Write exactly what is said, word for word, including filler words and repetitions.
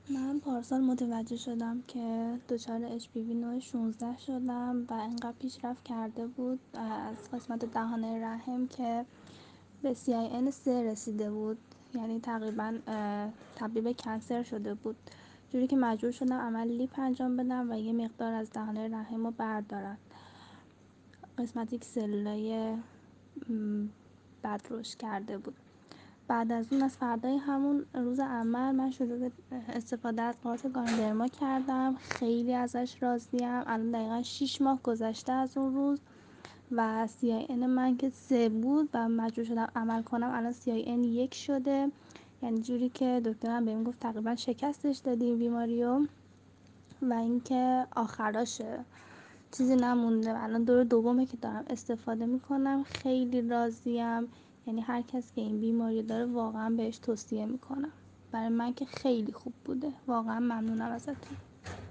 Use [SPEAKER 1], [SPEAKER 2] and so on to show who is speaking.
[SPEAKER 1] من پارسال متوجه شدم که دچار اچ پی وی نوع شانزده شدم و انقدر پیشرفت کرده بود از قسمت دهانه رحم که به سی آی ان سه رسیده بود، یعنی تقریبا تبدیل به کنسر شده بود، جوری که مجبور شدم عمل لیپ انجام بدم و یه مقدار از دهانه رحم رو بردارن، قسمتی که سلولای بد رشد کرده بود. بعد از اون از فردای همون روز عمل من شروع به استفاده از قارچ گاندرما کردم. خیلی ازش راضیم. الان دقیقا شیش ماه گذشته از اون روز و سی آی ان من که سه بود و مجبور شدم عمل کنم الان سی آی ان یک شده، یعنی جوری که دکترم بهم گفت تقریبا شکستش دادیم بیماریو و اینکه آخراشه، چیزی نمونده. الان دور دومه که دارم استفاده میکنم. خیلی راضیم، یعنی هر کس که این بیماری داره واقعا بهش توصیه میکنم. برای من که خیلی خوب بوده. واقعا ممنونم ازتون.